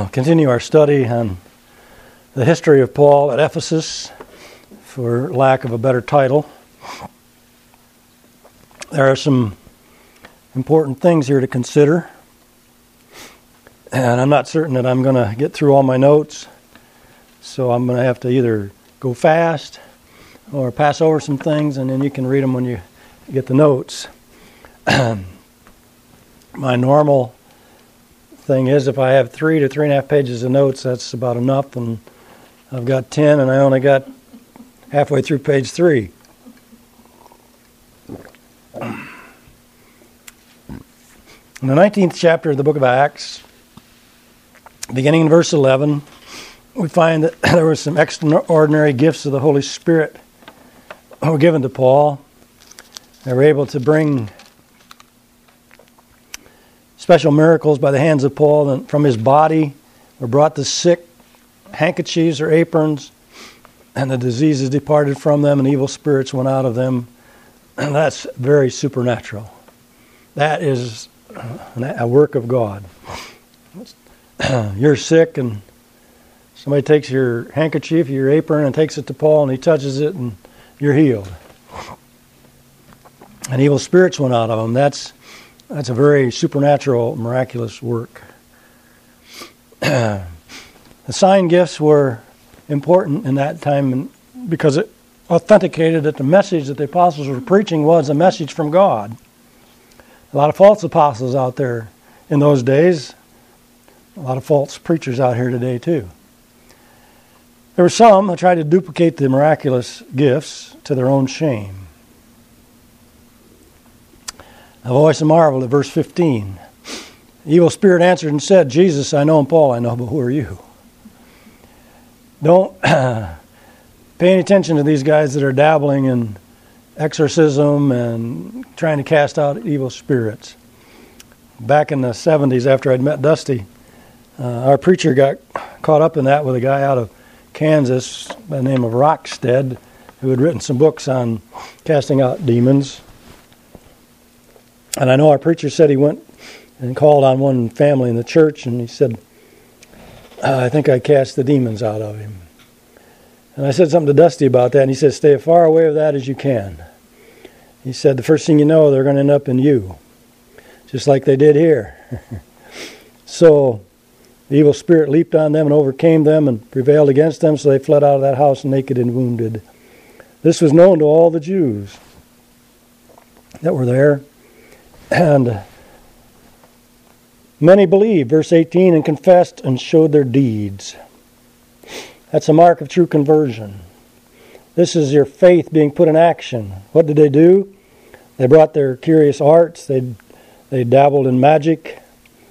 continue our study on the history of Paul at Ephesus, for lack of a better title. There are some important things here to consider, and I'm not certain that I'm going to get through all my notes, so I'm going to have to either go fast or pass over some things, and then you can read them when you get the notes. My normal thing is if I have 3 to 3.5 pages of notes, that's about enough, and I've got 10, and I only got halfway through page 3. In the 19th chapter of the book of Acts, beginning in verse 11, we find that there were some extraordinary gifts of the Holy Spirit that were given to Paul. They were able to bring special miracles by the hands of Paul, and from his body were brought the sick handkerchiefs or aprons, and the diseases departed from them, and evil spirits went out of them. And that's very supernatural. That is a work of God. You're sick, and somebody takes your handkerchief, your apron, and takes it to Paul, and he touches it, and you're healed. And evil spirits went out of him. That's a very supernatural, miraculous work. The sign gifts were important in that time because it authenticated that the message that the apostles were preaching was a message from God. A lot of false apostles out there in those days. A lot of false preachers out here today too. There were some who tried to duplicate the miraculous gifts to their own shame. A voice of marvel at verse 15. The evil spirit answered and said, Jesus I know, and Paul I know, but who are you? Don't pay any attention to these guys that are dabbling in exorcism and trying to cast out evil spirits. Back in the 70s, after I'd met Dusty, our preacher got caught up in that with a guy out of Kansas by the name of Rockstead, who had written some books on casting out demons. And I know our preacher said he went and called on one family in the church, and he said, I think I cast the demons out of him. And I said something to Dusty about that, and he said, stay as far away of that as you can. He said, the first thing you know, they're going to end up in you, just like they did here. So the evil spirit leaped on them and overcame them and prevailed against them, so they fled out of that house naked and wounded. This was known to all the Jews that were there. And many believed, verse 18, and confessed and showed their deeds. That's a mark of true conversion. This is your faith being put in action. What did they do? They brought their curious arts. They dabbled in magic,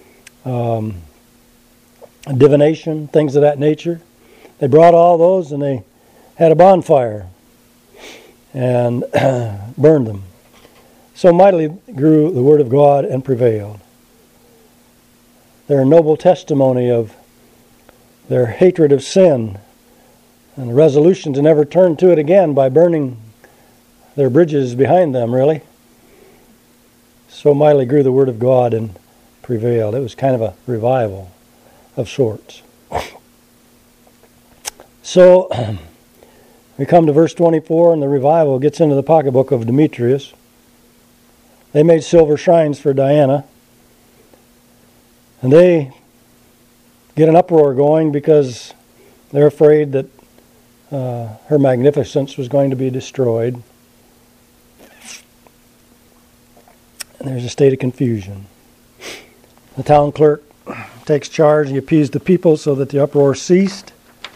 divination, things of that nature. They brought all those and they had a bonfire and burned them. So mightily grew the word of God and prevailed. Their noble testimony of their hatred of sin and the resolution to never turn to it again by burning their bridges behind them, really. So mightily grew the word of God and prevailed. It was kind of a revival of sorts. So we come to verse 24, and the revival gets into the pocketbook of Demetrius. They made silver shrines for Diana, and they get an uproar going because they're afraid that her magnificence was going to be destroyed. And there's a state of confusion. The town clerk takes charge. He appeased the people so that the uproar ceased.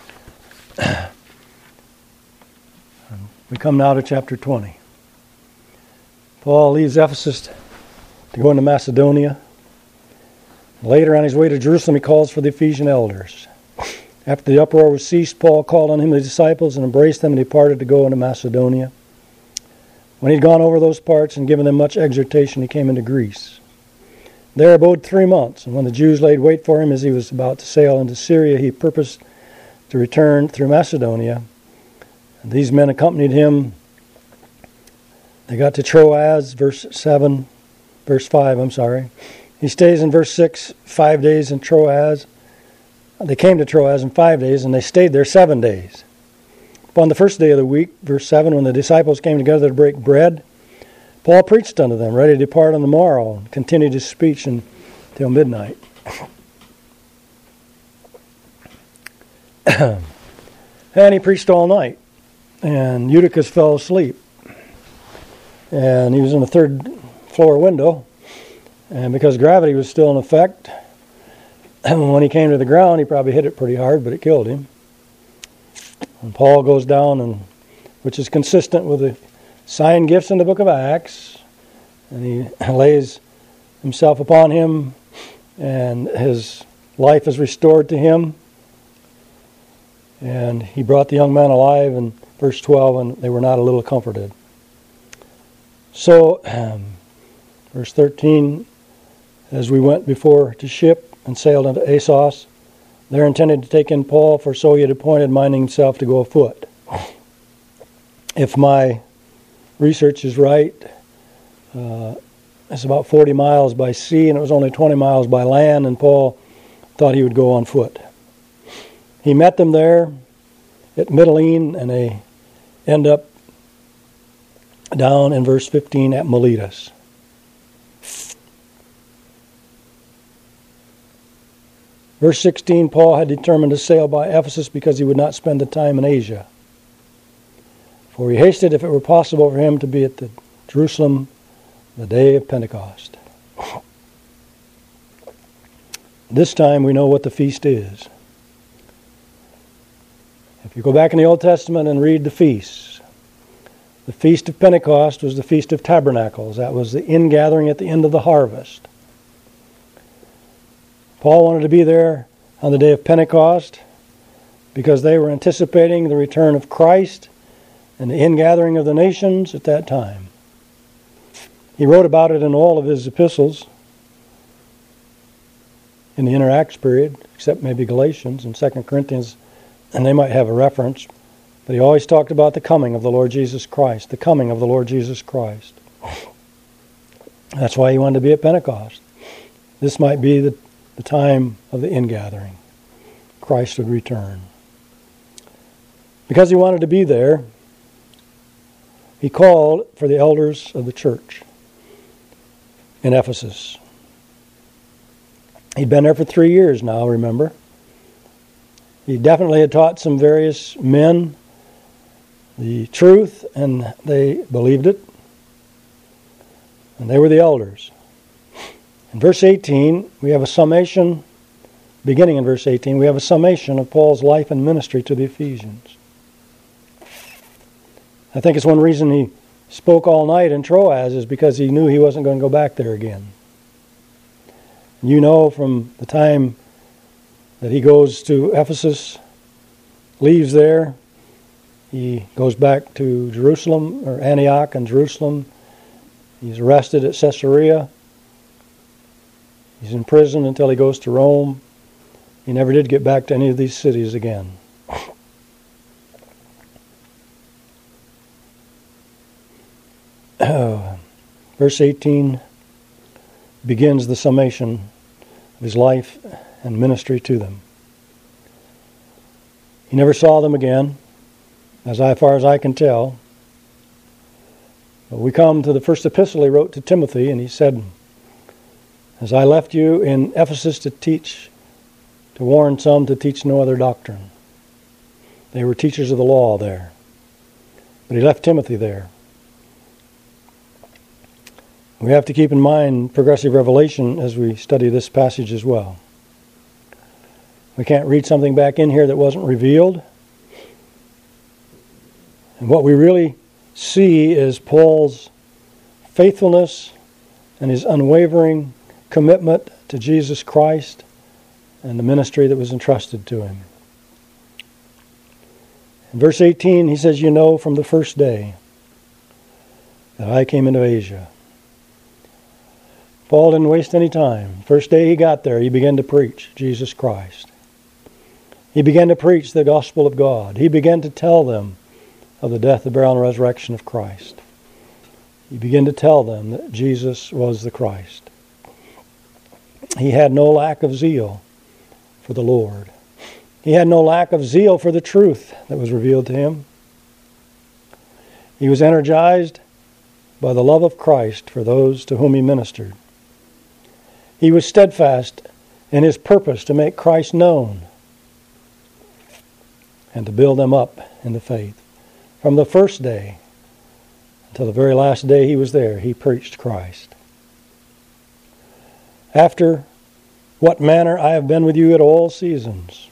We come now to chapter 20. Paul leaves Ephesus to go into Macedonia. Later, on his way to Jerusalem, he calls for the Ephesian elders. After the uproar was ceased, Paul called on him the disciples and embraced them and departed to go into Macedonia. When he'd gone over those parts and given them much exhortation, he came into Greece. There abode 3 months, and when the Jews laid wait for him as he was about to sail into Syria, he purposed to return through Macedonia. And these men accompanied him. They got to Troas, verse 5, He stays in verse 6, 5 days in Troas. they came to Troas in 5 days, and they stayed there 7 days. Upon the first day of the week, verse 7, when the disciples came together to break bread, Paul preached unto them, ready to depart on the morrow, and continued his speech until midnight. And he preached all night, and Eutychus fell asleep. And he was in the third floor window, and because gravity was still in effect, when he came to the ground, he probably hit it pretty hard, but it killed him. And Paul goes down, which is consistent with the sign gifts in the book of Acts, and he lays himself upon him, and his life is restored to him. And he brought the young man alive in verse 12, and they were not a little comforted. So, verse 13, as we went before to ship and sailed into Assos, there intended to take in Paul, for so he had appointed, minding himself to go afoot. If my research is right, it's about 40 miles by sea, and it was only 20 miles by land, and Paul thought he would go on foot. He met them there at Mytilene, and they end up down in verse 15 at Miletus. Verse 16, Paul had determined to sail by Ephesus because he would not spend the time in Asia. For he hasted, if it were possible for him, to be at Jerusalem the day of Pentecost. This time we know what the feast is. If you go back in the Old Testament and read the feasts, the Feast of Pentecost was the Feast of Tabernacles. That was the ingathering at the end of the harvest. Paul wanted to be there on the day of Pentecost because they were anticipating the return of Christ and the ingathering of the nations at that time. He wrote about it in all of his epistles in the Inner Acts period, except maybe Galatians and 2 Corinthians, and they might have a reference, but he always talked about the coming of the Lord Jesus Christ, the coming of the Lord Jesus Christ. That's why he wanted to be at Pentecost. This might be the time of the ingathering. Christ would return. Because he wanted to be there, he called for the elders of the church in Ephesus. He'd been there for 3 years now, remember. He definitely had taught some various men the truth, and they believed it. And they were the elders. In verse 18, we have a summation, beginning in verse 18, we have a summation of Paul's life and ministry to the Ephesians. I think it's one reason he spoke all night in Troas is because he knew he wasn't going to go back there again. You know from the time that he goes to Ephesus, leaves there, he goes back to Jerusalem, or Antioch and Jerusalem. He's arrested at Caesarea. He's in prison until he goes to Rome. He never did get back to any of these cities again. Verse 18 begins the summation of his life and ministry to them. He never saw them again, as far as I can tell. But we come to the first epistle he wrote to Timothy, and he said, "As I left you in Ephesus to teach, to warn some to teach no other doctrine." They were teachers of the law there. But he left Timothy there. We have to keep in mind progressive revelation as we study this passage as well. We can't read something back in here that wasn't revealed. And what we really see is Paul's faithfulness and his unwavering commitment to Jesus Christ and the ministry that was entrusted to him. In verse 18, he says, "You know from the first day that I came into Asia." Paul didn't waste any time. First day he got there, he began to preach Jesus Christ. He began to preach the gospel of God. He began to tell them of the death, the burial, and resurrection of Christ. He began to tell them that Jesus was the Christ. He had no lack of zeal for the Lord. He had no lack of zeal for the truth that was revealed to him. He was energized by the love of Christ for those to whom he ministered. He was steadfast in his purpose to make Christ known and to build them up in the faith. From the first day until the very last day he was there, he preached Christ. After what manner I have been with you at all seasons.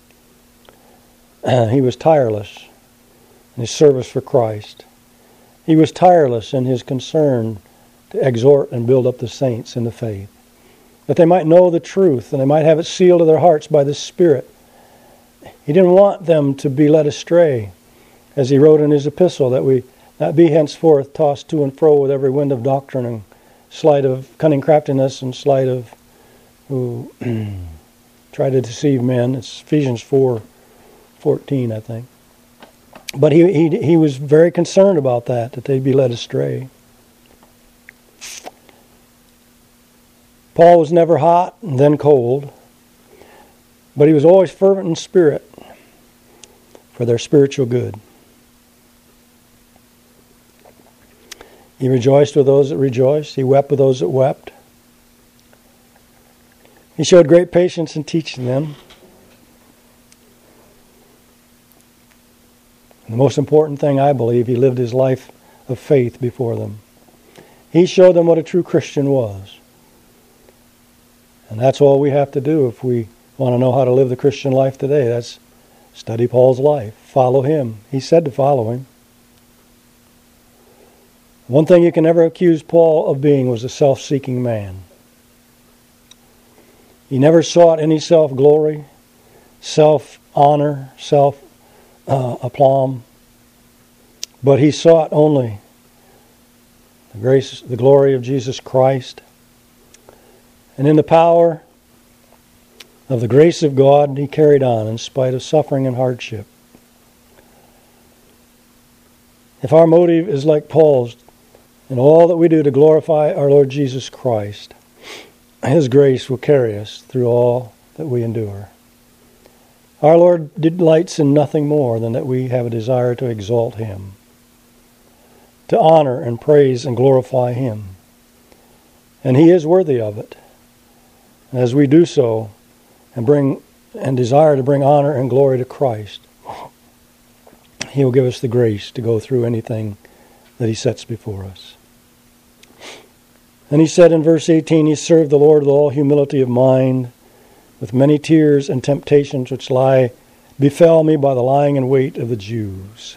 He was tireless in his service for Christ. He was tireless in his concern to exhort and build up the saints in the faith, that they might know the truth and they might have it sealed to their hearts by the Spirit. He didn't want them to be led astray, as he wrote in his epistle, that we not be henceforth tossed to and fro with every wind of doctrine and sleight of cunning craftiness and sleight of who try to deceive men. It's Ephesians 4:14, I think. But he was very concerned about that they'd be led astray. Paul was never hot and then cold, but he was always fervent in spirit for their spiritual good. He rejoiced with those that rejoiced. He wept with those that wept. He showed great patience in teaching them. And the most important thing, I believe, he lived his life of faith before them. He showed them what a true Christian was. And that's all we have to do if we want to know how to live the Christian life today. That's study Paul's life. Follow him. He said to follow him. One thing you can never accuse Paul of being was a self-seeking man. He never sought any self-glory, self-honor, self-aplomb, but he sought only the grace, the glory of Jesus Christ. And in the power of the grace of God, he carried on in spite of suffering and hardship. If our motive is like Paul's, in all that we do to glorify our Lord Jesus Christ, his grace will carry us through all that we endure. Our Lord delights in nothing more than that we have a desire to exalt him, to honor and praise and glorify him. And he is worthy of it. And as we do so and desire to bring honor and glory to Christ, he will give us the grace to go through anything that he sets before us. And he said in verse 18, he served the Lord with all humility of mind, with many tears and temptations which befell me by the lying in wait of the Jews.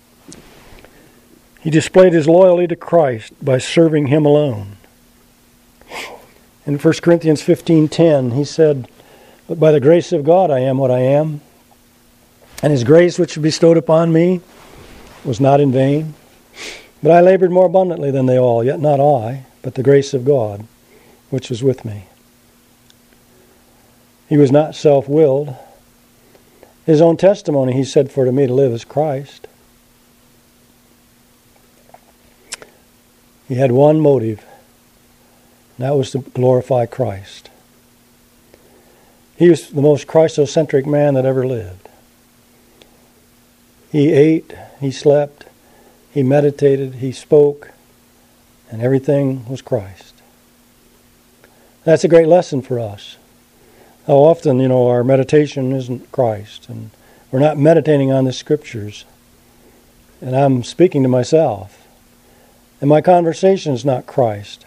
He displayed his loyalty to Christ by serving him alone. In 1 Corinthians 15:10, he said, "But by the grace of God I am what I am, and his grace which was bestowed upon me was not in vain. But I labored more abundantly than they all, yet not I, but the grace of God, which was with me." He was not self-willed. His own testimony, he said, "For to me to live is Christ." He had one motive, and that was to glorify Christ. He was the most Christocentric man that ever lived. He ate, he slept, he meditated, he spoke, and everything was Christ. That's a great lesson for us. How often, our meditation isn't Christ, and we're not meditating on the Scriptures. And I'm speaking to myself. And my conversation is not Christ.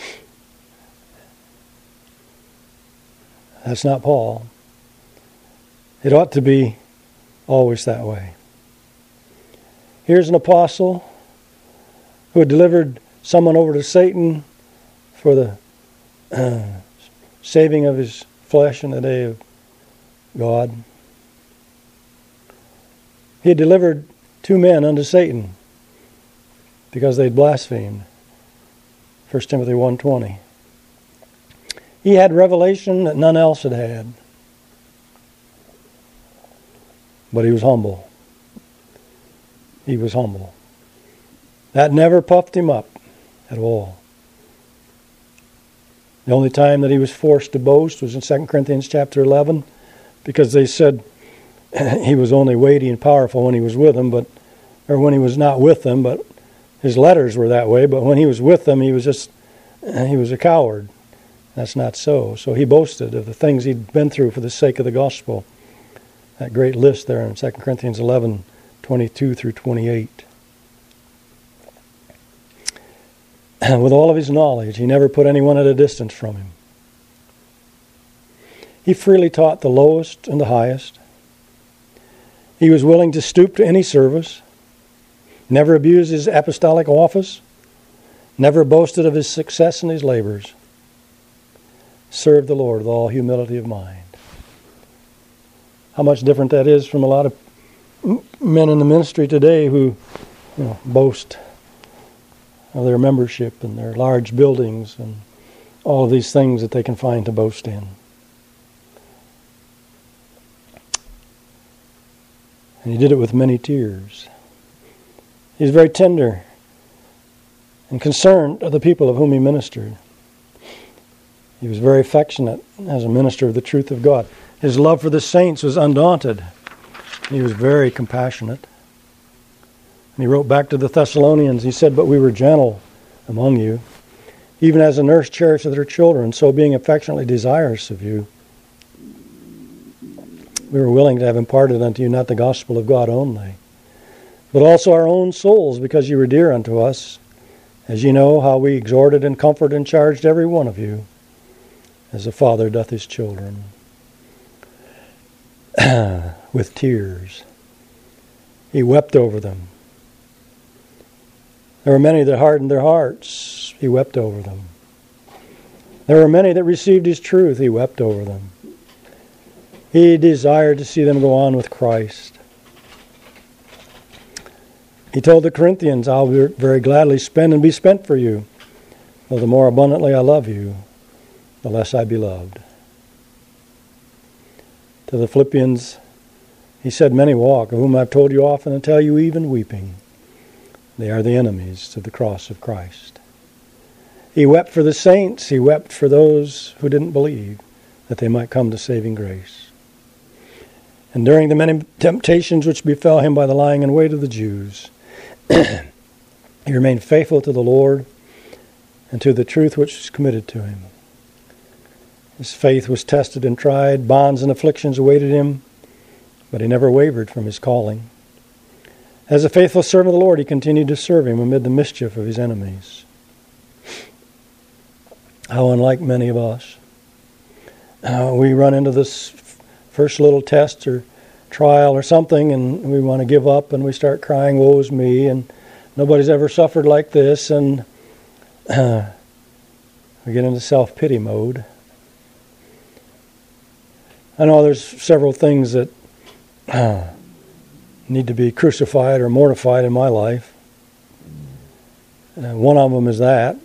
That's not Paul. It ought to be always that way. Here's an apostle who had delivered someone over to Satan for the saving of his flesh in the day of God. He had delivered 2 men unto Satan because they'd blasphemed. 1 Timothy 1:20. He had revelation that none else had had. But he was humble. He was humble. That never puffed him up at all. The only time that he was forced to boast was in 2 Corinthians chapter 11, because they said, he was only weighty and powerful when he was with them, or when he was not with them, but his letters were that way. But when he was with them, he was a coward. That's not so. So he boasted of the things he'd been through for the sake of the gospel. That great list there in 2 Corinthians 11:22 through 28. With all of his knowledge, he never put anyone at a distance from him. He freely taught the lowest and the highest. He was willing to stoop to any service, never abused his apostolic office, never boasted of his success in his labors, served the Lord with all humility of mind. How much different that is from a lot of men in the ministry today who, boast of their membership and their large buildings and all of these things that they can find to boast in. And he did it with many tears. He was very tender and concerned of the people of whom he ministered. He was very affectionate as a minister of the truth of God. His love for the saints was undaunted. He was very compassionate. And he wrote back to the Thessalonians, he said, "But we were gentle among you, even as a nurse cherisheth her children, so being affectionately desirous of you, we were willing to have imparted unto you not the gospel of God only, but also our own souls, because you were dear unto us, as ye know how we exhorted and comforted and charged every one of you, as a father doth his children." With tears. He wept over them. There were many that hardened their hearts. He wept over them. There were many that received his truth. He wept over them. He desired to see them go on with Christ. He told the Corinthians, "I'll very gladly spend and be spent for you, though the more abundantly I love you, the less I be loved." To the Philippians, he said, "Many walk, of whom I've told you often, and tell you even weeping. They are the enemies to the cross of Christ." He wept for the saints. He wept for those who didn't believe, that they might come to saving grace. And during the many temptations which befell him by the lying in wait of the Jews, he remained faithful to the Lord and to the truth which was committed to him. His faith was tested and tried. Bonds and afflictions awaited him, but he never wavered from his calling. As a faithful servant of the Lord, he continued to serve him amid the mischief of his enemies. How unlike many of us. We run into this first little test or trial or something, and we want to give up, and we start crying, "Woe is me," and nobody's ever suffered like this, and we get into self-pity mode. I know there's several things that need to be crucified or mortified in my life. One of them is that.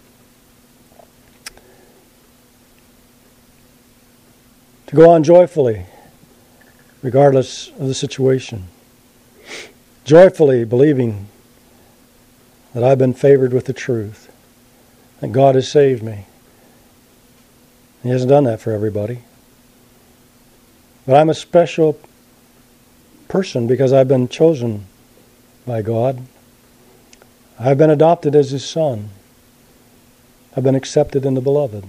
To go on joyfully, regardless of the situation. Joyfully believing that I've been favored with the truth, that God has saved me. He hasn't done that for everybody. But I'm a special person because I've been chosen by God. I've been adopted as his son. I've been accepted in the beloved.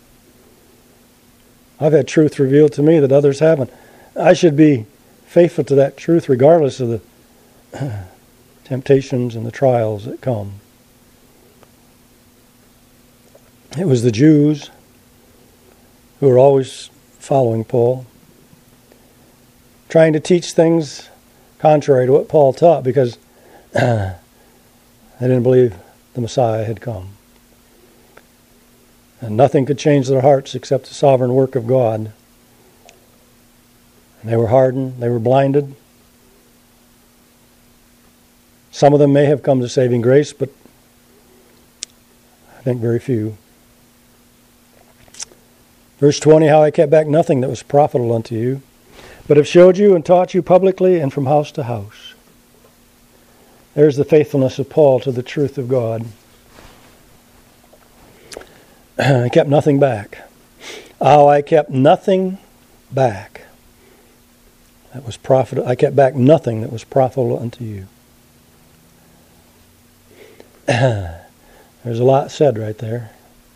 I've had truth revealed to me that others haven't. I should be faithful to that truth regardless of the temptations and the trials that come. It was the Jews who were always following Paul, trying to teach things contrary to what Paul taught because they didn't believe the Messiah had come. And nothing could change their hearts except the sovereign work of God. And they were hardened, they were blinded. Some of them may have come to saving grace, but I think very few. Verse 20, "How I kept back nothing that was profitable unto you, but have showed you and taught you publicly and from house to house." There's the faithfulness of Paul to the truth of God. I kept nothing back. Oh, I kept nothing back. that was profitable. I kept back nothing that was profitable unto you. There's a lot said right there.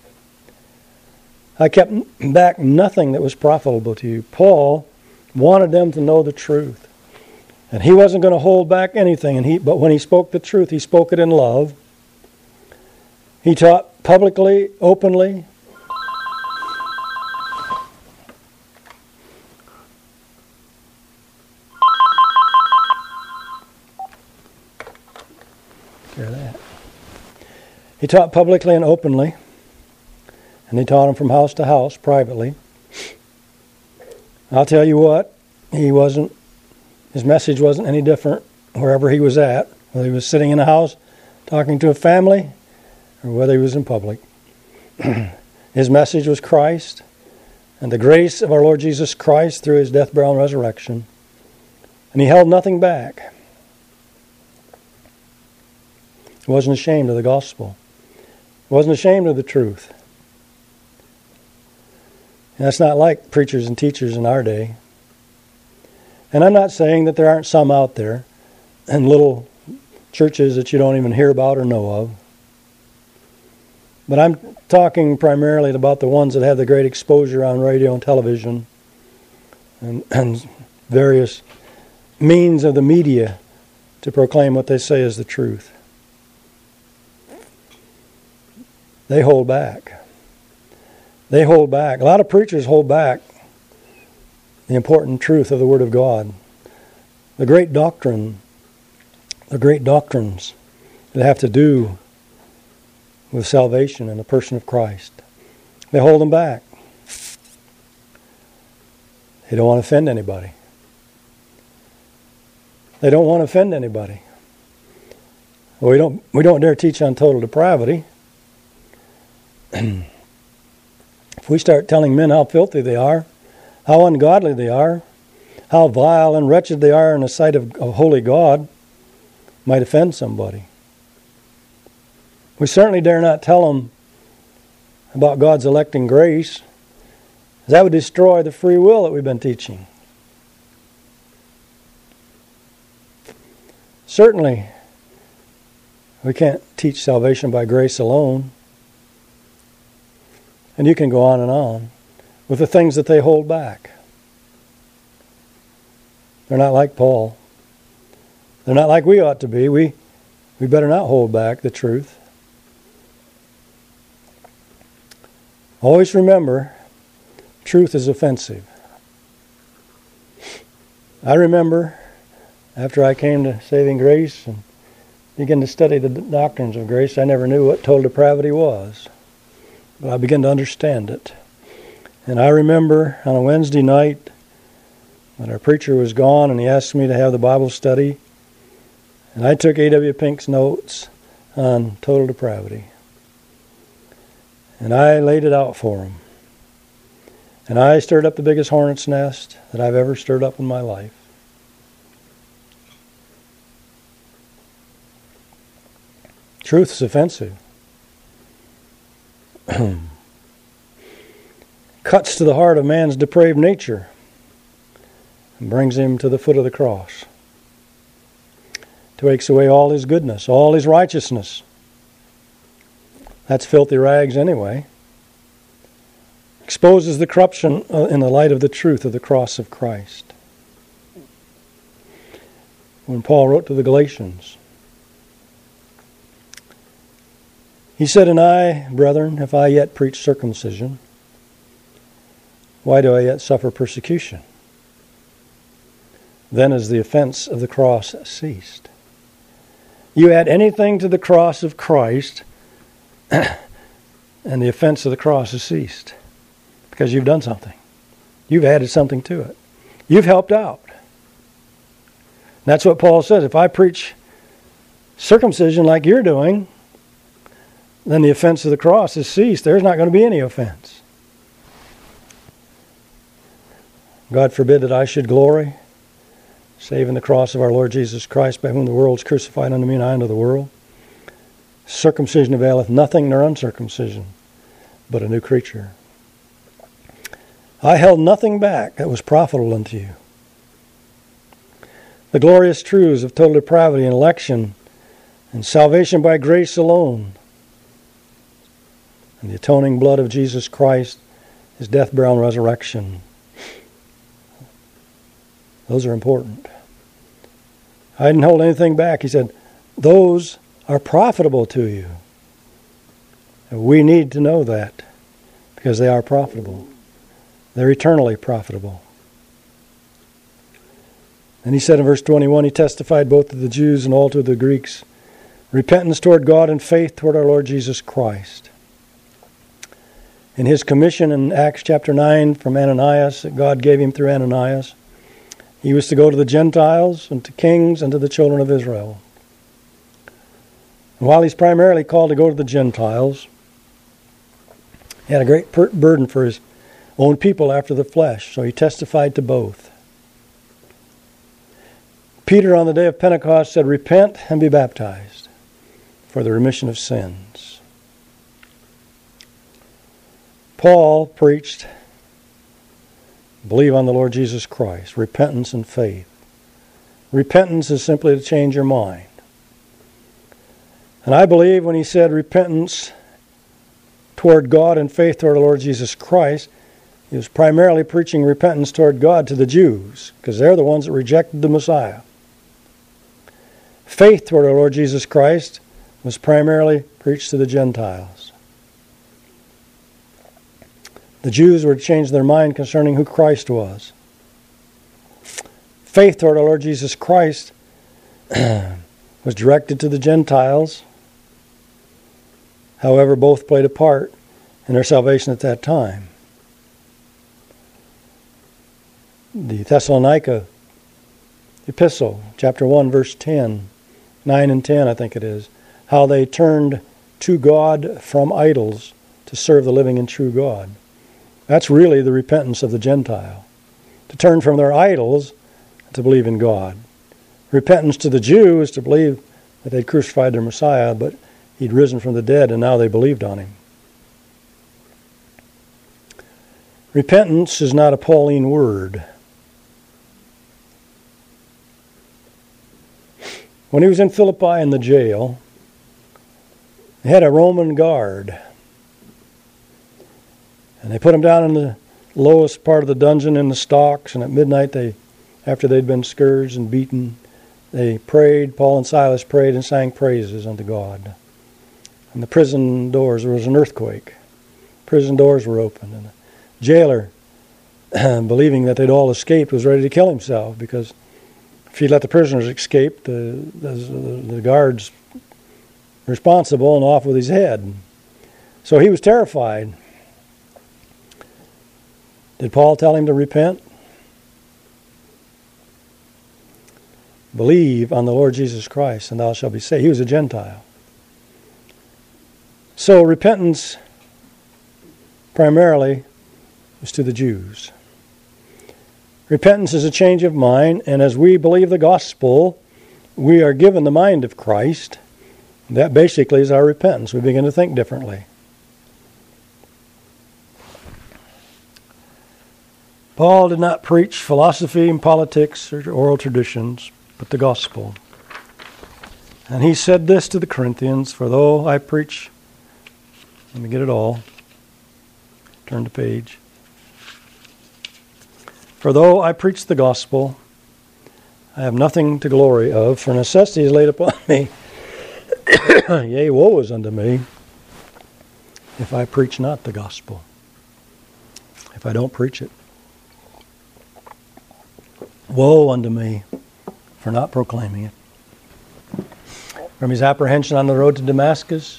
I kept back nothing that was profitable to you. Paul wanted them to know the truth. And he wasn't going to hold back anything. But when he spoke the truth, he spoke it in love. He taught publicly, openly. Hear that? He taught publicly and openly. And he taught them from house to house, privately. I'll tell you what, his message wasn't any different wherever he was at, whether he was sitting in a house talking to a family or whether he was in public. His message was Christ and the grace of our Lord Jesus Christ through his death, burial, and resurrection. And he held nothing back. He wasn't ashamed of the gospel. He wasn't ashamed of the truth. And that's not like preachers and teachers in our day. And I'm not saying that there aren't some out there and little churches that you don't even hear about or know of. But I'm talking primarily about the ones that have the great exposure on radio and television and various means of the media to proclaim what they say is the truth. They hold back. They hold back. A lot of preachers hold back the important truth of the Word of God. The great doctrines that have to do with salvation and the person of Christ. They hold them back. They don't want to offend anybody. They don't want to offend anybody. Well, we don't dare teach on total depravity. If we start telling men how filthy they are, how ungodly they are, how vile and wretched they are in the sight of a holy God, might offend somebody. We certainly dare not tell them about God's electing grace. That would destroy the free will that we've been teaching. Certainly, we can't teach salvation by grace alone. And you can go on with the things that they hold back. They're not like Paul. They're not like we ought to be. We better not hold back the truth. Always remember, truth is offensive. I remember after I came to saving grace and began to study the doctrines of grace, I never knew what total depravity was. But I began to understand it. And I remember on a Wednesday night when our preacher was gone and he asked me to have the Bible study, and I took A.W. Pink's notes on total depravity. And I laid it out for him. And I stirred up the biggest hornet's nest that I've ever stirred up in my life. Truth is offensive. Cuts to the heart of man's depraved nature and brings him to the foot of the cross. Takes away all his goodness, all his righteousness. That's filthy rags anyway. Exposes the corruption in the light of the truth of the cross of Christ. When Paul wrote to the Galatians, he said, "And I, brethren, if I yet preach circumcision, why do I yet suffer persecution? Then is the offense of the cross ceased." You add anything to the cross of Christ, and the offense of the cross has ceased. Because you've done something. You've added something to it. You've helped out. And that's what Paul says. If I preach circumcision like you're doing, then the offense of the cross has ceased. There's not going to be any offense. God forbid that I should glory, save in the cross of our Lord Jesus Christ, by whom the world is crucified unto me, and I unto the world. Circumcision availeth nothing, nor uncircumcision, but a new creature. I held nothing back that was profitable unto you. the glorious truths of total depravity and election and salvation by grace alone, and the atoning blood of Jesus Christ, His death, burial, and resurrection. Those are important. I didn't hold anything back. He said, those are profitable to you. And we need to know that because they are profitable. They're eternally profitable. And he said in verse 21, he testified both to the Jews and all to the Greeks, repentance toward God and faith toward our Lord Jesus Christ. In his commission in Acts chapter 9 from Ananias, that God gave him through Ananias, he was to go to the Gentiles and to kings and to the children of Israel. And while he's primarily called to go to the Gentiles, he had a great burden for his own people after the flesh, so he testified to both. Peter on the day of Pentecost said, repent and be baptized for the remission of sins. Paul preached, believe on the Lord Jesus Christ, repentance and faith. Repentance is simply to change your mind. And I believe when he said repentance toward God and faith toward the Lord Jesus Christ, he was primarily preaching repentance toward God to the Jews, because they're the ones that rejected the Messiah. Faith toward our Lord Jesus Christ was primarily preached to the Gentiles. The Jews were to change their mind concerning who Christ was. Faith toward our Lord Jesus Christ was directed to the Gentiles. However, both played a part in their salvation at that time. The Thessalonica epistle, chapter 1, verse 10, 9 and 10, I think it is, how they turned to God from idols to serve the living and true God. That's really the repentance of the Gentile, to turn from their idols to believe in God. Repentance to the Jew is to believe that they'd crucified their Messiah, but he'd risen from the dead and now they believed on him. Repentance is not a Pauline word. When he was in Philippi in the jail, they had a Roman guard. And they put him down in the lowest part of the dungeon in the stocks, and at midnight, after they'd been scourged and beaten, they prayed, Paul and Silas prayed and sang praises unto God. And the prison doors, there was an earthquake. Prison doors were open, and the jailer, believing that they'd all escaped, was ready to kill himself, because if he'd let the prisoners escape, the guard's responsible and off with his head. So he was terrified. Did Paul tell him to repent? Believe on the Lord Jesus Christ, and thou shalt be saved. He was a Gentile. So repentance primarily was to the Jews. Repentance is a change of mind, and as we believe the gospel, we are given the mind of Christ. That basically is our repentance. We begin to think differently. Paul did not preach philosophy and politics or oral traditions, but the gospel. And he said this to the Corinthians, for though I preach, let me get it all, turn the page. For though I preach the gospel, I have nothing to glory of, for necessity is laid upon me. Yea, woe is unto me if I preach not the gospel, if I don't preach it. Woe unto me for not proclaiming it. From his apprehension on the road to Damascus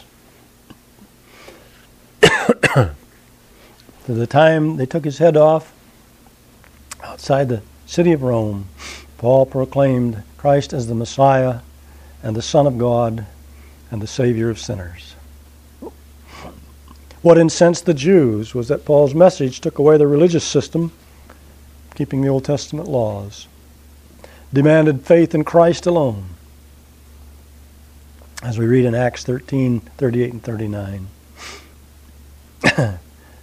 to the time they took his head off outside the city of Rome, Paul proclaimed Christ as the Messiah and the Son of God and the Savior of sinners. What incensed the Jews was that Paul's message took away the religious system, keeping the Old Testament laws, demanded faith in Christ alone, as we read in Acts 13, 38 and 39.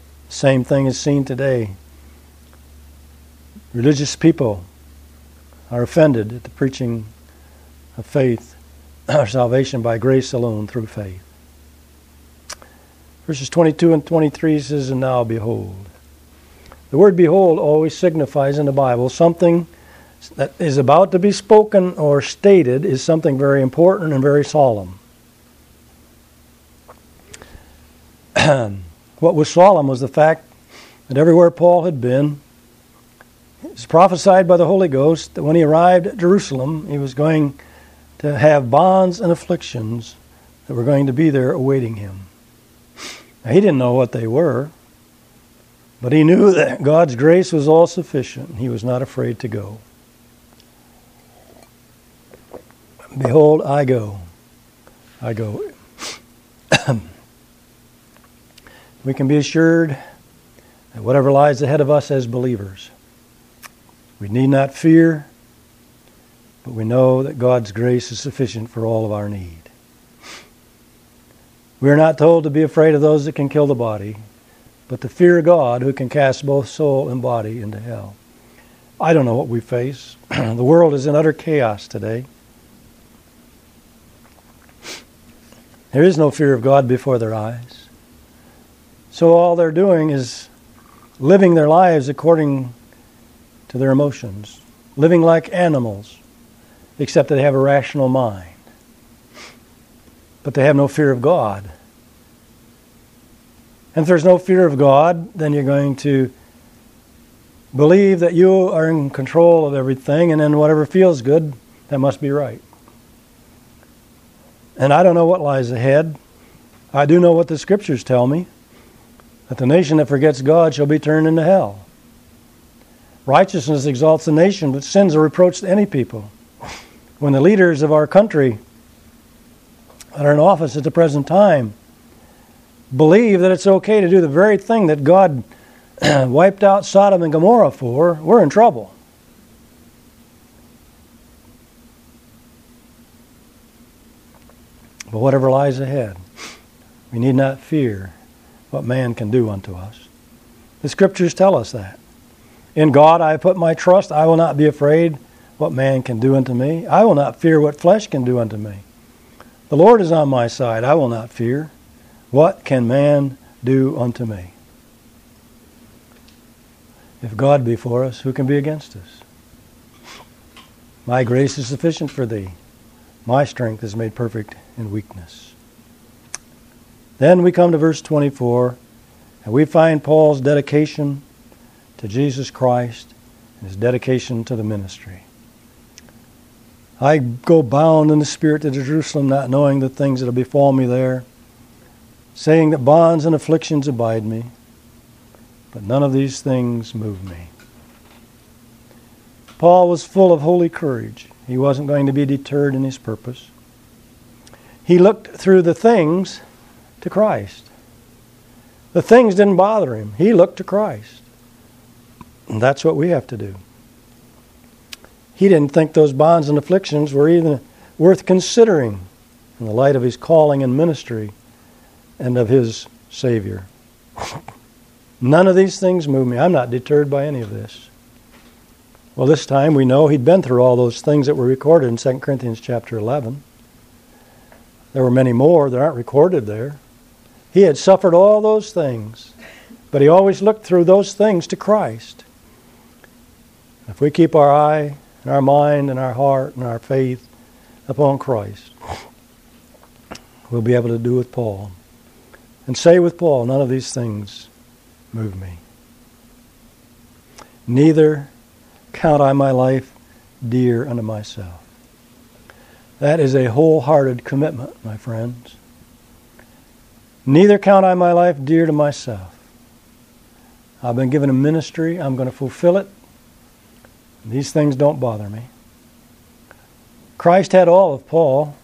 Same thing is seen today. Religious people are offended at the preaching of faith, our salvation by grace alone through faith. Verses 22 and 23 says, and now behold. The word behold always signifies in the Bible something that is about to be spoken or stated is something very important and very solemn. What was solemn was the fact that everywhere Paul had been, it was prophesied by the Holy Ghost that when he arrived at Jerusalem, he was going to have bonds and afflictions that were going to be there awaiting him. Now, he didn't know what they were, but he knew that God's grace was all sufficient. He was not afraid to go. Behold, I go. I go. We can be assured that whatever lies ahead of us as believers, we need not fear, but we know that God's grace is sufficient for all of our need. We are not told to be afraid of those that can kill the body, but to fear God who can cast both soul and body into hell. I don't know what we face. The world is in utter chaos today. There is no fear of God before their eyes. So all they're doing is living their lives according to their emotions, living like animals, except that they have a rational mind. But they have no fear of God. And if there's no fear of God, then you're going to believe that you are in control of everything, and then whatever feels good, that must be right. And I don't know what lies ahead. I do know what the Scriptures tell me, that the nation that forgets God shall be turned into hell. Righteousness exalts a nation, but sin's a reproach to any people. When the leaders of our country that are in office at the present time believe that it's okay to do the very thing that God wiped out Sodom and Gomorrah for, we're in trouble. But whatever lies ahead, we need not fear what man can do unto us. The Scriptures tell us that. In God I put my trust. I will not be afraid what man can do unto me. I will not fear what flesh can do unto me. The Lord is on my side. I will not fear. What can man do unto me? If God be for us, who can be against us? My grace is sufficient for thee. My strength is made perfect in weakness. Then we come to verse 24, and we find Paul's dedication to Jesus Christ and his dedication to the ministry. I go bound in the Spirit to Jerusalem, not knowing the things that will befall me there, saying that bonds and afflictions abide me, but none of these things move me. Paul was full of holy courage. He wasn't going to be deterred in his purpose. He looked through the things to Christ. The things didn't bother him. He looked to Christ. And that's what we have to do. He didn't think those bonds and afflictions were even worth considering in the light of his calling and ministry and of his Savior. None of these things move me. I'm not deterred by any of this. Well, this time we know he'd been through all those things that were recorded in 2 Corinthians chapter 11. There were many more that aren't recorded there. He had suffered all those things, but he always looked through those things to Christ. If we keep our eye and our mind and our heart and our faith upon Christ, we'll be able to do with Paul and say with Paul, none of these things move me. Neither count I my life dear unto myself. That is a wholehearted commitment, my friends. Neither count I my life dear to myself. I've been given a ministry. I'm going to fulfill it. These things don't bother me. Christ had all of Paul.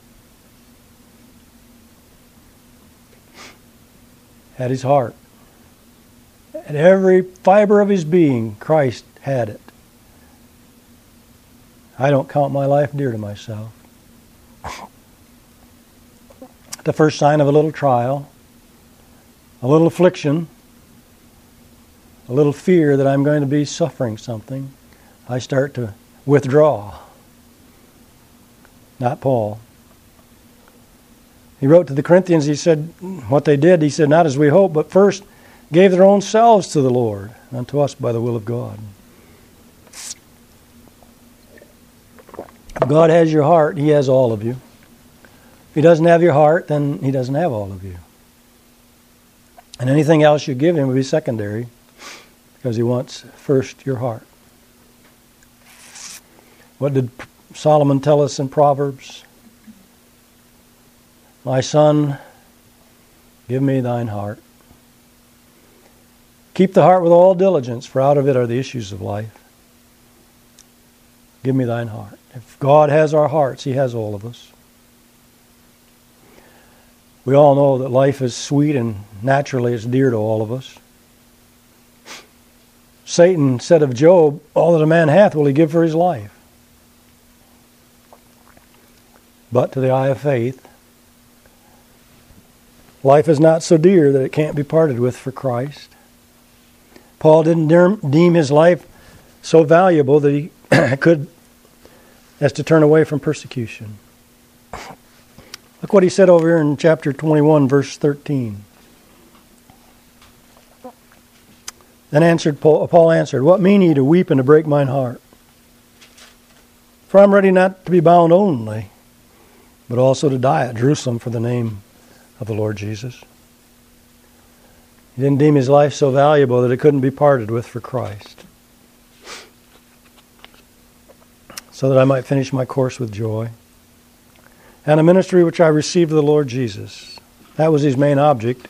Had his heart. At every fiber of his being, Christ had it. I don't count my life dear to myself. The first sign of a little trial, a little affliction, a little fear that I'm going to be suffering something, I start to withdraw. Not Paul. He wrote to the Corinthians, he said, what they did, he said, not as we hope, but first gave their own selves to the Lord, unto us by the will of God. If God has your heart, He has all of you. If He doesn't have your heart, then He doesn't have all of you. And anything else you give Him will be secondary, because He wants first your heart. What did Solomon tell us in Proverbs? My son, give me thine heart. Keep the heart with all diligence, for out of it are the issues of life. Give me thine heart. If God has our hearts, He has all of us. We all know that life is sweet and naturally it's dear to all of us. Satan said of Job, all that a man hath will he give for his life. But to the eye of faith, life is not so dear that it can't be parted with for Christ. Paul didn't deem his life so valuable that he could as to turn away from persecution. Look what he said over here in chapter 21, verse 13. Then Paul answered, what mean ye to weep and to break mine heart? For I am ready not to be bound only, but also to die at Jerusalem for the name of the Lord Jesus. He didn't deem his life so valuable that it couldn't be parted with for Christ, so that I might finish my course with joy. And a ministry which I received of the Lord Jesus. That was his main object,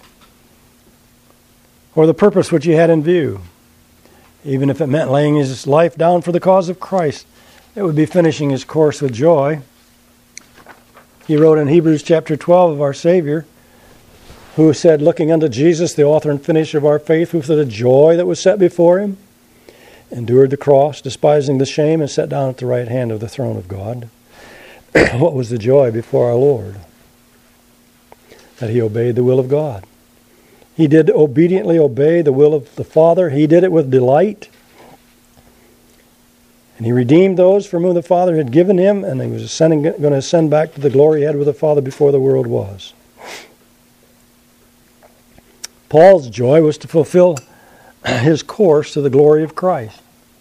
or the purpose which he had in view. Even if it meant laying his life down for the cause of Christ, it would be finishing his course with joy. He wrote in Hebrews chapter 12 of our Savior, who said, looking unto Jesus, the author and finisher of our faith, who for the joy that was set before him, endured the cross, despising the shame, and sat down at the right hand of the throne of God. What was the joy before our Lord? That he obeyed the will of God. He did obediently obey the will of the Father. He did it with delight. And he redeemed those from whom the Father had given him, and he was going to ascend back to the glory he had with the Father before the world was. Paul's joy was to fulfill his course to the glory of Christ.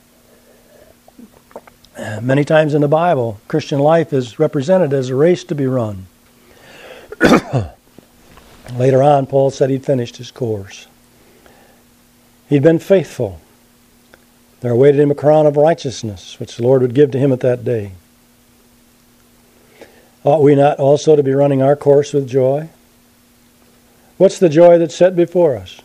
Many times in the Bible, Christian life is represented as a race to be run. Later on, Paul said he'd finished his course. He'd been faithful. There awaited him a crown of righteousness, which the Lord would give to him at that day. Ought we not also to be running our course with joy? What's the joy that's set before us?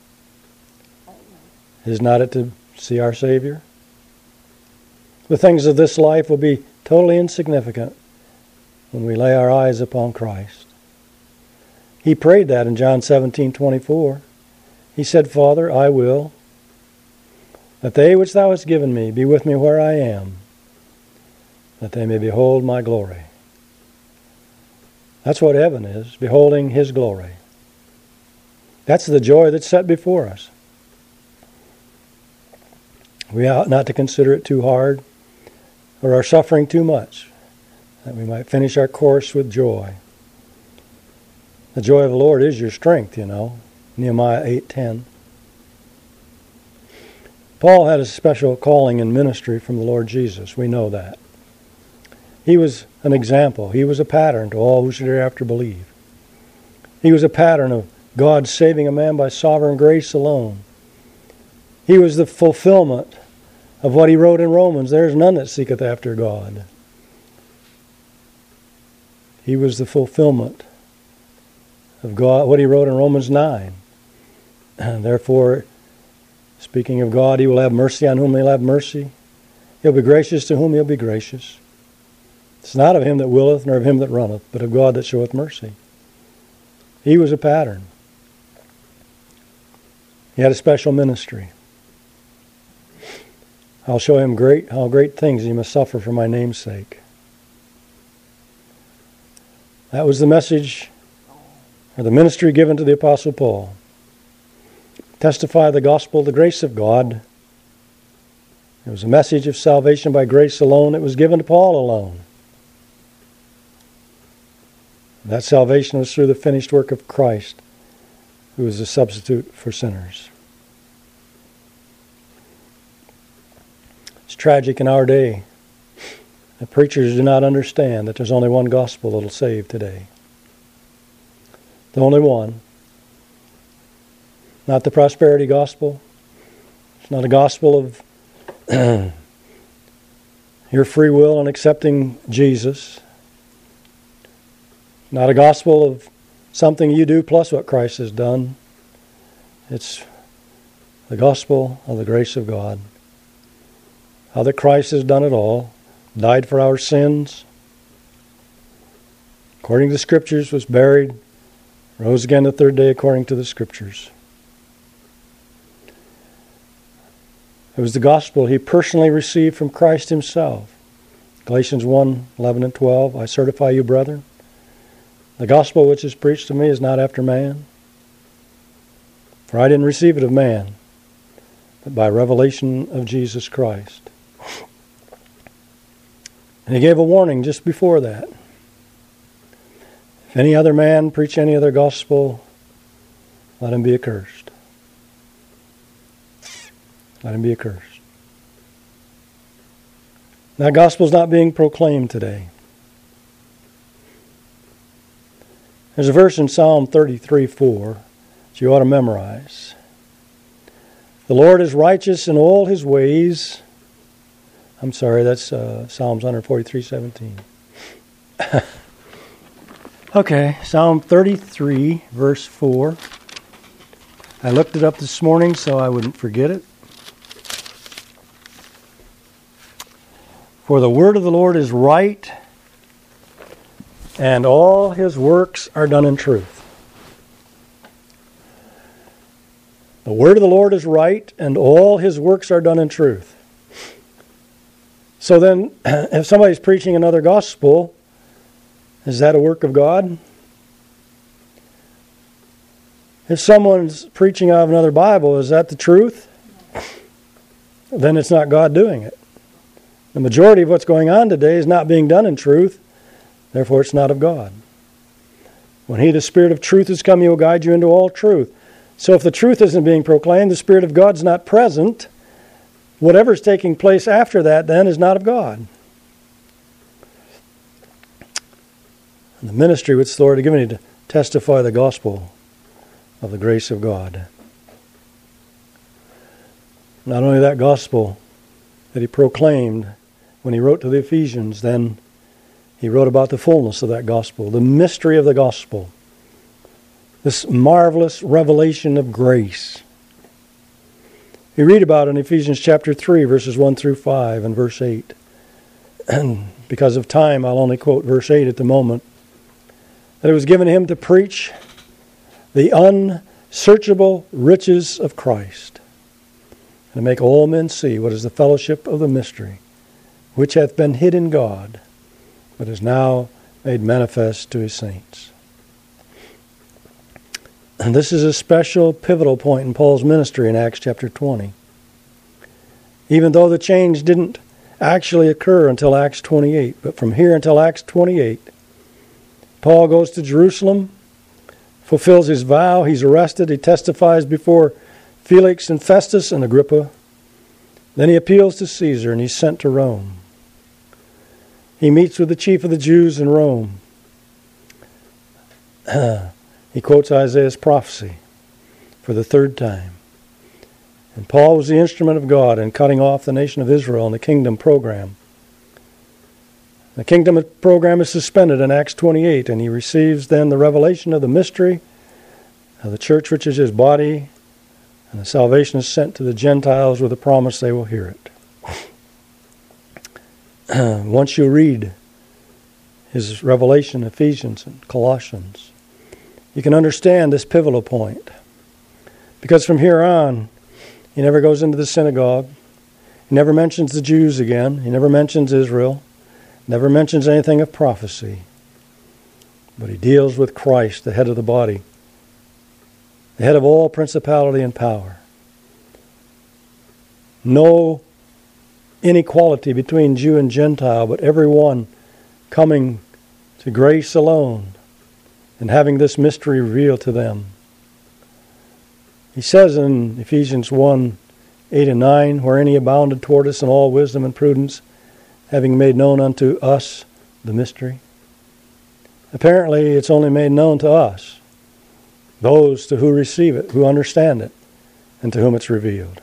Is not it to see our Savior? The things of this life will be totally insignificant when we lay our eyes upon Christ. He prayed that in John 17:24. He said, Father, I will that they which thou hast given me be with me where I am, that they may behold my glory. That's what heaven is, beholding his glory. That's the joy that's set before us. We ought not to consider it too hard or our suffering too much, that we might finish our course with joy. The joy of the Lord is your strength, you know. Nehemiah 8:10. Paul had a special calling in ministry from the Lord Jesus. We know that. He was an example. He was a pattern to all who should hereafter believe. He was a pattern of God saving a man by sovereign grace alone. He was the fulfillment of what he wrote in Romans, there is none that seeketh after God. He was the fulfillment of God, what he wrote in Romans 9. And therefore, speaking of God, he will have mercy on whom he'll have mercy. He'll be gracious to whom he'll be gracious. It's not of him that willeth, nor of him that runneth, but of God that showeth mercy. He was a pattern. He had a special ministry. I'll show him how great things he must suffer for my name's sake. That was the message, or the ministry given to the Apostle Paul. Testify the gospel, the grace of God, It was a message of salvation by grace alone. It was given to Paul alone. That salvation was through the finished work of Christ, who is a substitute for sinners. It's tragic in our day that preachers do not understand that there's only one gospel that will save today. The only one. Not the prosperity gospel. It's not a gospel of your free will and accepting Jesus. Not a gospel of something you do plus what Christ has done. It's the gospel of the grace of God. How that Christ has done it all, died for our sins, according to the Scriptures, was buried, rose again the third day according to the Scriptures. It was the gospel he personally received from Christ himself. Galatians 1:11 and 12, I certify you, brethren, the gospel which is preached to me is not after man. For I didn't receive it of man, but by revelation of Jesus Christ. And he gave a warning just before that. If any other man preach any other gospel, let him be accursed. Let him be accursed. That gospel is not being proclaimed today. There's a verse in Psalm 33:4 that you ought to memorize. The Lord is righteous in all his ways. I'm sorry, that's Psalms 143:17. Okay, Psalm 33, verse 4. I looked it up this morning so I wouldn't forget it. For the word of the Lord is right, and all his works are done in truth. The word of the Lord is right, and all his works are done in truth. So then, if somebody's preaching another gospel, is that a work of God? If someone's preaching out of another Bible, is that the truth? Then it's not God doing it. The majority of what's going on today is not being done in truth, therefore it's not of God. When he, the Spirit of truth, has come, he will guide you into all truth. So if the truth isn't being proclaimed, the Spirit of God's not present, whatever's taking place after that then is not of God. And the ministry which the Lord had given you to testify the gospel of the grace of God. Not only that gospel that he proclaimed when he wrote to the Ephesians, then he wrote about the fullness of that gospel, the mystery of the gospel, this marvelous revelation of grace. You read about it in Ephesians chapter 3, verses 1 through 5 and verse 8. And because of time, I'll only quote verse 8 at the moment. That it was given him to preach the unsearchable riches of Christ, and to make all men see what is the fellowship of the mystery, which hath been hid in God, but is now made manifest to his saints. And this is a special pivotal point in Paul's ministry in Acts chapter 20. Even though the change didn't actually occur until Acts 28, but from here until Acts 28, Paul goes to Jerusalem, fulfills his vow, he's arrested, he testifies before Felix and Festus and Agrippa. Then he appeals to Caesar and he's sent to Rome. He meets with the chief of the Jews in Rome. He quotes Isaiah's prophecy for the third time. And Paul was the instrument of God in cutting off the nation of Israel in the kingdom program. The kingdom program is suspended in Acts 28, and he receives then the revelation of the mystery of the church, which is his body, and the salvation is sent to the Gentiles with the promise they will hear it. Once you read his revelation, Ephesians and Colossians, you can understand this pivotal point. Because from here on, he never goes into the synagogue. He never mentions the Jews again. He never mentions Israel. Never mentions anything of prophecy. But he deals with Christ, the head of the body, the head of all principality and power. No inequality between Jew and Gentile, but everyone coming to grace alone and having this mystery revealed to them. He says in Ephesians 1:8-9, wherein he abounded toward us in all wisdom and prudence, having made known unto us the mystery. Apparently, it's only made known to us, those to who receive it, who understand it, and to whom it's revealed.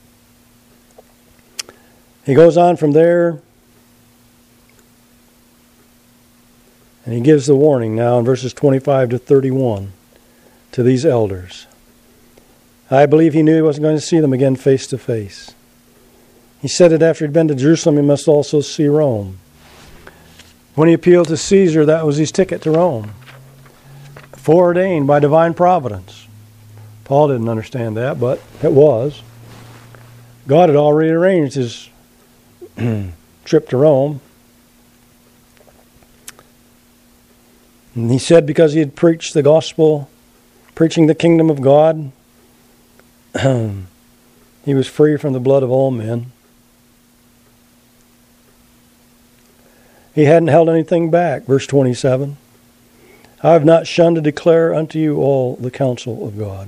He goes on from there, and he gives the warning now in verses 25-31 to these elders. I believe he knew he wasn't going to see them again face to face. He said that after he'd been to Jerusalem, he must also see Rome. When he appealed to Caesar, that was his ticket to Rome, foreordained by divine providence. Paul didn't understand that, but it was. God had already arranged his trip to Rome. And he said because he had preached the gospel, preaching the kingdom of God, he was free from the blood of all men. He hadn't held anything back. Verse 27. I have not shunned to declare unto you all the counsel of God.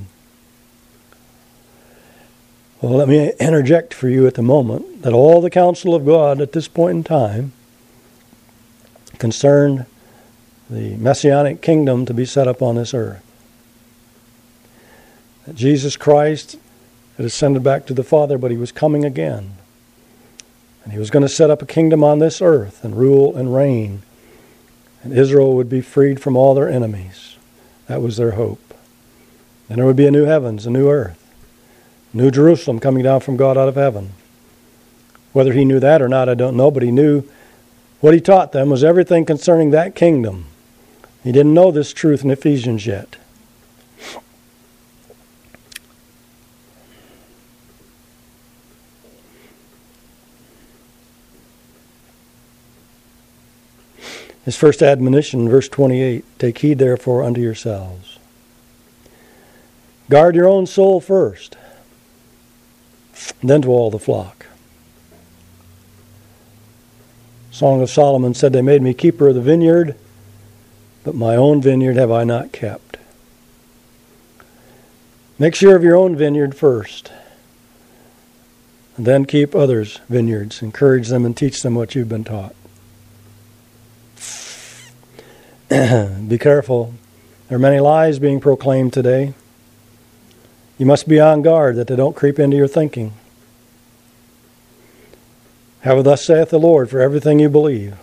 Well, let me interject for you at the moment that all the counsel of God at this point in time concerned the Messianic kingdom to be set up on this earth. That Jesus Christ had ascended back to the Father, but he was coming again. And he was going to set up a kingdom on this earth and rule and reign. And Israel would be freed from all their enemies. That was their hope. Then there would be a new heavens, a new earth. New Jerusalem coming down from God out of heaven. Whether he knew that or not, I don't know, but he knew what he taught them was everything concerning that kingdom. He didn't know this truth in Ephesians yet. His first admonition, verse 28, take heed therefore unto yourselves. Guard your own soul first, then to all the flock. Song of Solomon said, they made me keeper of the vineyard, but my own vineyard have I not kept. Make sure of your own vineyard first, and then keep others' vineyards. Encourage them and teach them what you've been taught. Be careful. There are many lies being proclaimed today. You must be on guard that they don't creep into your thinking. Have thus saith the Lord for everything you believe.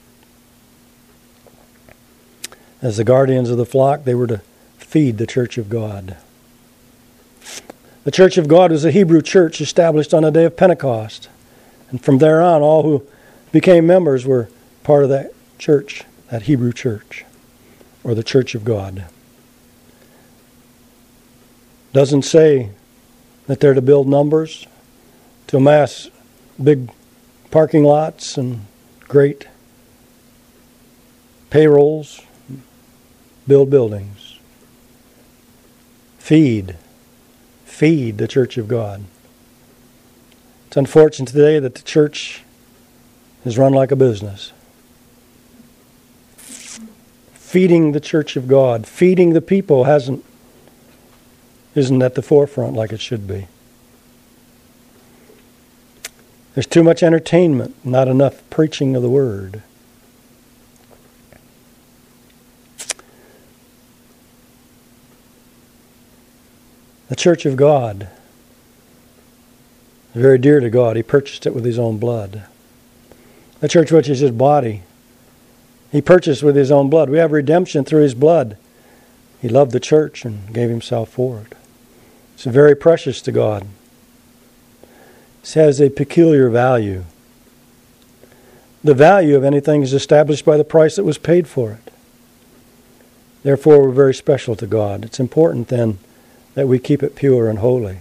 As the guardians of the flock, they were to feed the church of God. The church of God was a Hebrew church established on the day of Pentecost. And from there on, all who became members were part of that church, that Hebrew church, or the church of God. Doesn't say that they're to build numbers, to amass big parking lots and great payrolls, build buildings. Feed the church of God. It's unfortunate today that the church is run like a business. Feeding the church of God, feeding the people isn't at the forefront like it should be. There's too much entertainment, not enough preaching of the Word. The church of God is very dear to God. He purchased it with His own blood. The church, which is His body, He purchased with His own blood. We have redemption through His blood. He loved the church and gave Himself for it. It's very precious to God. It has a peculiar value. The value of anything is established by the price that was paid for it. Therefore, we're very special to God. It's important then that we keep it pure and holy.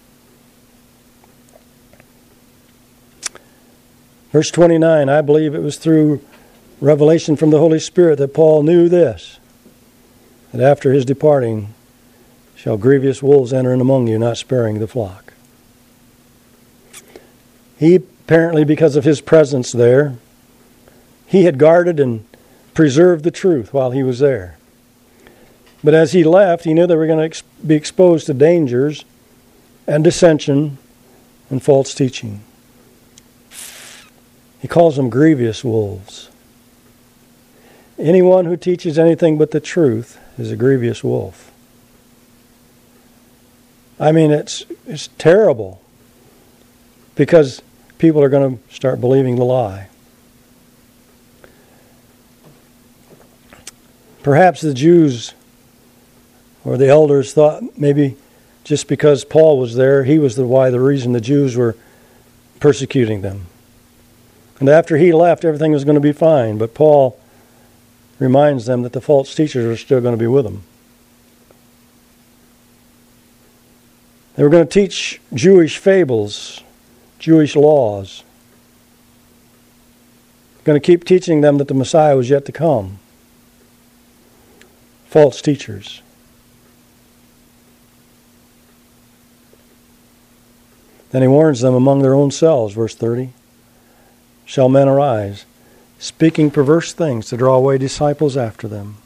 Verse 29, I believe it was through revelation from the Holy Spirit that Paul knew this, that after his departing shall grievous wolves enter in among you, not sparing the flock. He apparently because of his presence there. He had guarded and preserved the truth while he was there. But as he left, he knew they were going to be exposed to dangers and dissension and false teaching. He calls them grievous wolves. Anyone who teaches anything but the truth is a grievous wolf. I mean, it's terrible because people are going to start believing the lie. Perhaps the Jews or the elders thought maybe just because Paul was there, he was the reason the Jews were persecuting them. And after he left, everything was going to be fine. But Paul reminds them that the false teachers are still going to be with them. They were going to teach Jewish fables, Jewish laws. Going to keep teaching them that the Messiah was yet to come. False teachers. Then he warns them among their own selves, verse 30. Shall men arise, speaking perverse things to draw away disciples after them.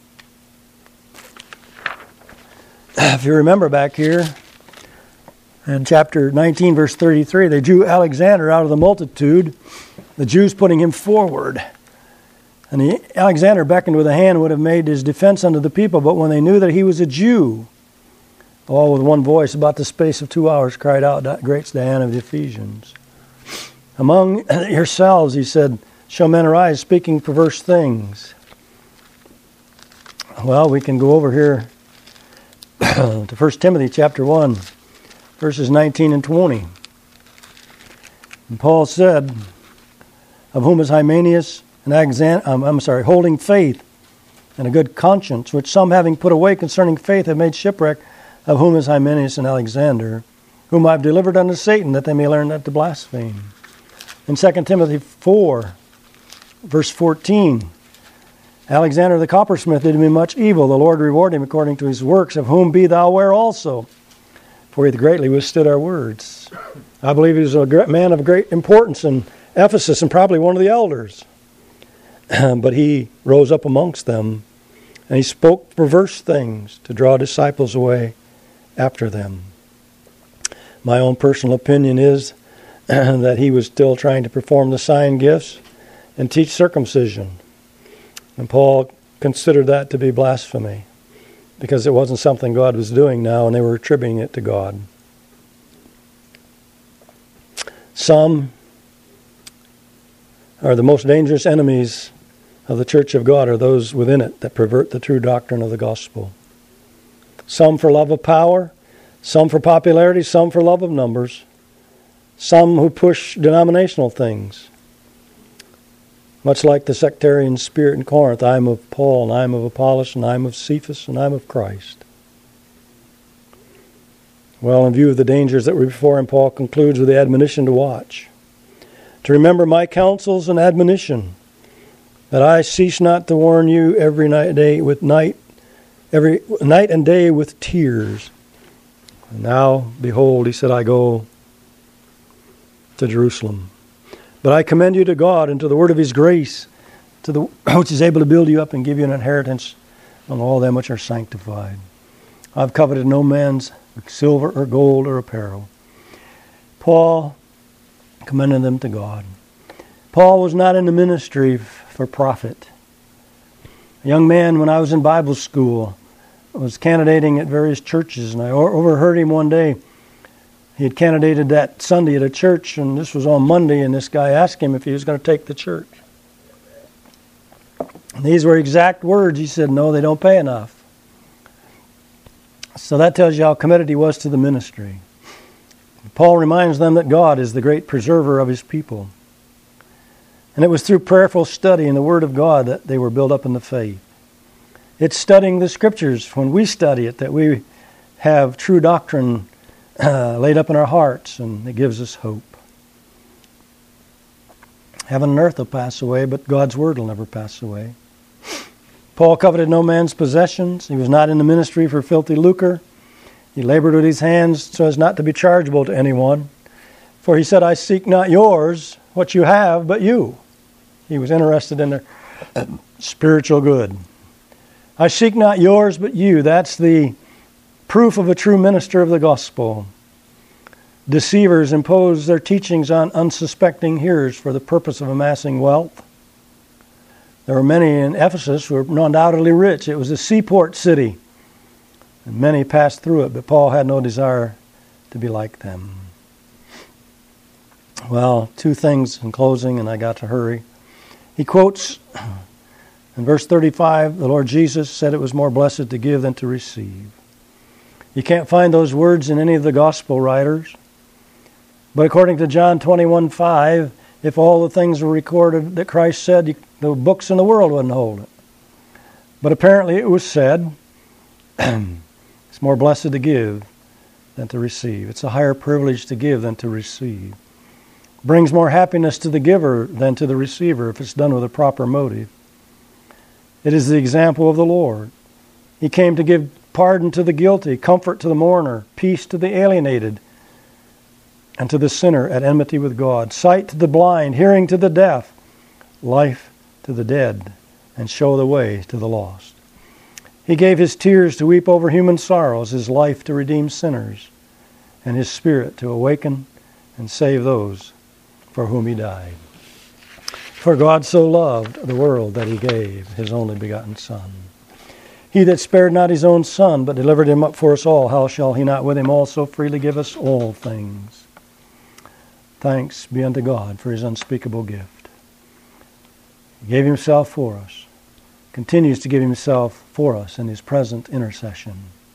If you remember back here, in chapter 19, verse 33, they drew Alexander out of the multitude, the Jews putting him forward. And Alexander beckoned with a hand, would have made his defense unto the people, but when they knew that he was a Jew, all with one voice, about the space of 2 hours, cried out, Great Diana of the Ephesians. Among yourselves, he said, shall men arise, speaking perverse things. Well, we can go over here to 1 Timothy chapter 1, verses 19 and 20. And Paul said, of whom is Hymenaeus and Alexander, holding faith and a good conscience, which some having put away concerning faith have made shipwreck, of whom is Hymenaeus and Alexander, whom I have delivered unto Satan, that they may learn not to blaspheme. In 2 Timothy 4, verse 14, Alexander the coppersmith did me much evil. The Lord reward him according to his works, of whom be thou aware also. For he greatly withstood our words. I believe he was a man of great importance in Ephesus and probably one of the elders. But he rose up amongst them and he spoke perverse things to draw disciples away after them. My own personal opinion is that he was still trying to perform the sign gifts and teach circumcision. And Paul considered that to be blasphemy because it wasn't something God was doing now and they were attributing it to God. Some are the most dangerous enemies of the church of God are those within it that pervert the true doctrine of the gospel. Some for love of power, some for popularity, some for love of numbers, some who push denominational things. Much like the sectarian spirit in Corinth, I am of Paul, and I am of Apollos, and I am of Cephas, and I am of Christ. Well, in view of the dangers that were before him, Paul concludes with the admonition to watch. To remember my counsels and admonition, that I cease not to warn you every night and day with tears. And now, behold, he said, I go to Jerusalem. But I commend you to God and to the word of his grace, which is able to build you up and give you an inheritance on all them which are sanctified. I've coveted no man's silver or gold or apparel. Paul commended them to God. Paul was not in the ministry for profit. A young man, when I was in Bible school, was candidating at various churches, and I overheard him one day. He had candidated that Sunday at a church, and this was on Monday, and this guy asked him if he was going to take the church. And these were exact words. He said, no, they don't pay enough. So that tells you how committed he was to the ministry. Paul reminds them that God is the great preserver of his people. And it was through prayerful study in the Word of God that they were built up in the faith. It's studying the Scriptures when we study it that we have true doctrine laid up in our hearts, and it gives us hope. Heaven and earth will pass away, but God's Word will never pass away. Paul coveted no man's possessions. He was not in the ministry for filthy lucre. He labored with his hands so as not to be chargeable to anyone. For he said, I seek not yours. what you have, but you. He was interested in their spiritual good. I seek not yours, but you. That's the proof of a true minister of the gospel. Deceivers impose their teachings on unsuspecting hearers for the purpose of amassing wealth. There were many in Ephesus who were undoubtedly rich. It was a seaport city, and many passed through it, but Paul had no desire to be like them. Well, two things in closing, and I got to hurry. He quotes in verse 35, the Lord Jesus said it was more blessed to give than to receive. You can't find those words in any of the gospel writers. But according to John 21:5, if all the things were recorded that Christ said, the books in the world wouldn't hold it. But apparently it was said, it's more blessed to give than to receive. It's a higher privilege to give than to receive. It brings more happiness to the giver than to the receiver if it's done with a proper motive. It is the example of the Lord. He came to give pardon to the guilty, comfort to the mourner, peace to the alienated, and to the sinner at enmity with God, sight to the blind, hearing to the deaf, life to the dead, and show the way to the lost. He gave his tears to weep over human sorrows, his life to redeem sinners, and his spirit to awaken and save those for whom he died. For God so loved the world that he gave his only begotten Son. He that spared not his own Son, but delivered him up for us all, how shall he not with him also freely give us all things? Thanks be unto God for his unspeakable gift. He gave himself for us, continues to give himself for us in his present intercession.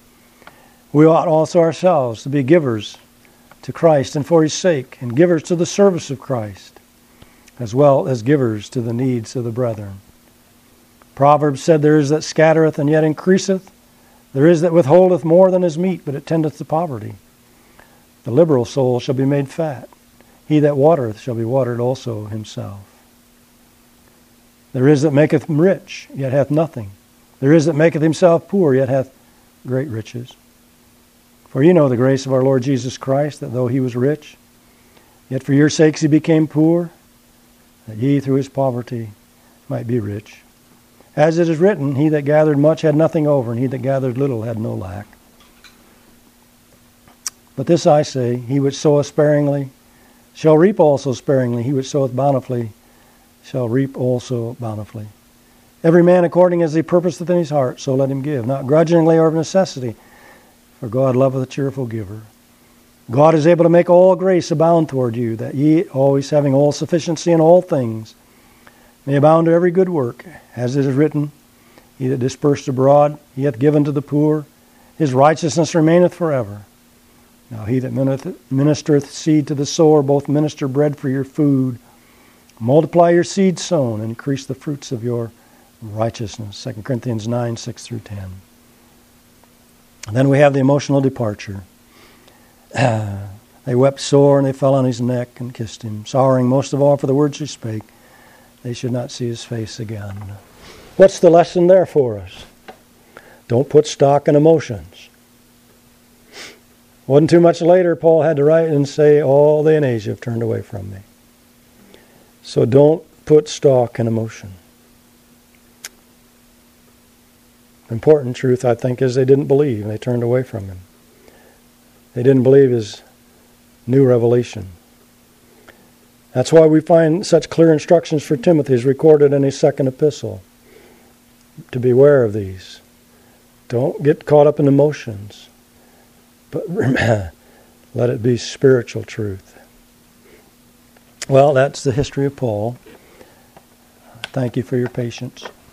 We ought also ourselves to be givers to Christ and for his sake, and givers to the service of Christ, as well as givers to the needs of the brethren. Proverbs said, there is that scattereth and yet increaseth. There is that withholdeth more than is meet, but it tendeth to poverty. The liberal soul shall be made fat. He that watereth shall be watered also himself. There is that maketh him rich, yet hath nothing. There is that maketh himself poor, yet hath great riches. For you know the grace of our Lord Jesus Christ, that though he was rich, yet for your sakes he became poor, that ye through his poverty might be rich. As it is written, he that gathered much had nothing over, and he that gathered little had no lack. But this I say, he which soweth sparingly shall reap also sparingly. He which soweth bountifully shall reap also bountifully. Every man according as he purposeth in his heart, so let him give, not grudgingly or of necessity, for God loveth a cheerful giver. God is able to make all grace abound toward you, that ye, always having all sufficiency in all things, may abound to every good work. As it is written, he that dispersed abroad, he hath given to the poor. His righteousness remaineth forever. Now he that ministereth seed to the sower, both minister bread for your food. Multiply your seed sown, and increase the fruits of your righteousness. 2 Corinthians 9, 6 through 10. And then we have the emotional departure. They wept sore, and they fell on his neck and kissed him, sorrowing most of all for the words he spake. They should not see his face again. What's the lesson there for us? Don't put stock in emotions. Wasn't too much later, Paul had to write and say, all they in Asia have turned away from me. So don't put stock in emotion. Important truth, I think, is they didn't believe, and they turned away from him. They didn't believe his new revelation. That's why we find such clear instructions for Timothy as recorded in his second epistle. To beware of these. Don't get caught up in emotions, but let it be spiritual truth. Well, that's the history of Paul. Thank you for your patience.